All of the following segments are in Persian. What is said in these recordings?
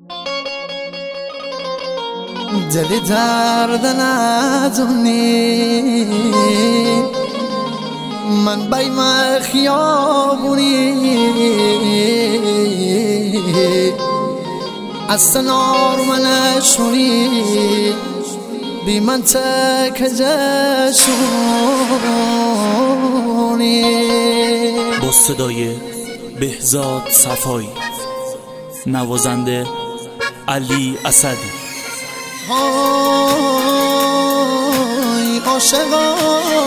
دل درد ندونی من بیم خیابونی از سنار منشونی بی منطق جشونی. با صدای بهزاد صفایی، نوازنده علی اسدی. های عاشقا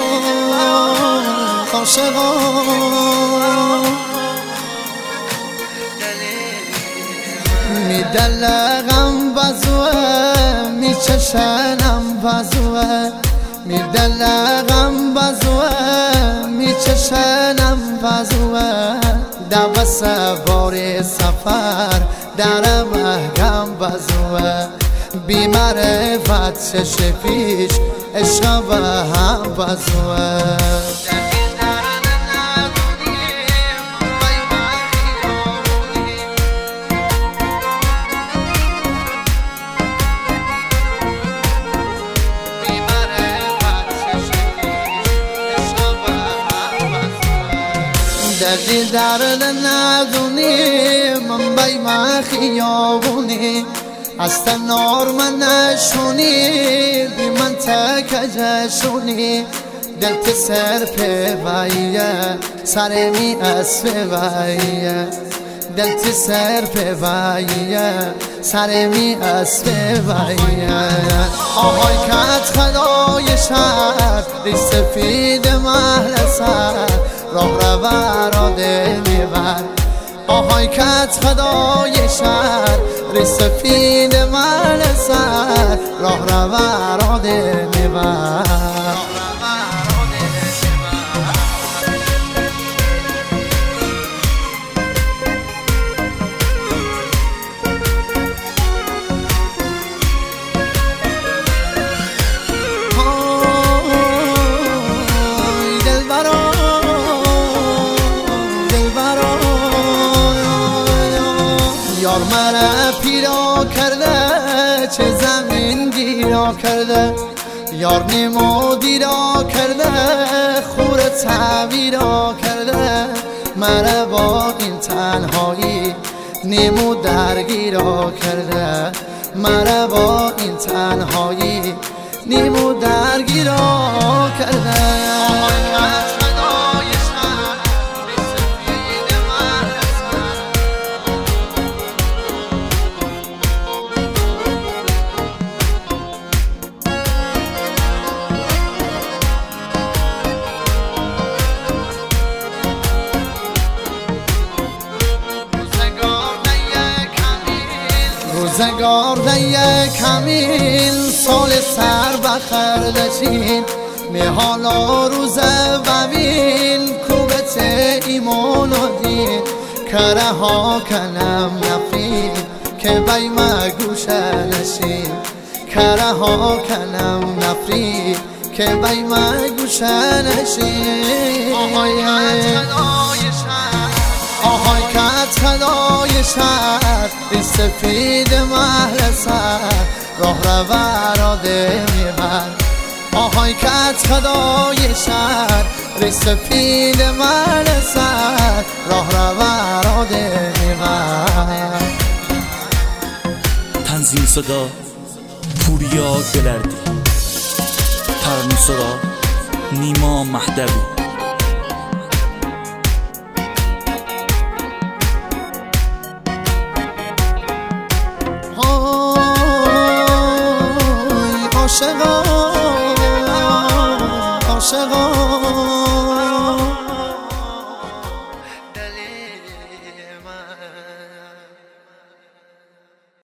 عاشقا میدلقم بزوه میچشنم بزوه میدلقم بزوه میچشنم بزوه دو سوار سفر درم احکم بزوه بی معرفت چش پیش عشق به هم بزوه. دلی درد ندونی من بیم خیابونی از تنار من نشونی بی منطق جشونی دلت سر پیویه سر می اسفویه دلت سر پیویه سر می اسفویه. آهای کت خدای شهر ریش سفید محل سر راه رو دل میبر. آهای کت خدای شهر ریش سفید محل سر راه رو دل میبر. یار مرا پیرا کرده چه زمین گیرا کرده یار نیمو دیرا کرده خور تعبیرا کرده مرا با این تنهایی نیمو درگیرا کرده مرا با این تنهایی نیمو درگیرا کرده. روزگار دیه کمیل سال سر بخر دچین می حالا روز ببین کوبت ایمان و دین کره ها کنم نفرین که بی مگوشه نشین کره ها کنم نفرین که بی مگوشه نشین. آهای کت خدای شهر ریش سفید محل سر راه رو دل میبر. آهای کت خدای شهر ریش سفید محل سر راه رو دل میبر. تنظیم صدا پوریا گلردی، ترانه سرا نیما مهدوی. عاشقا عاشقا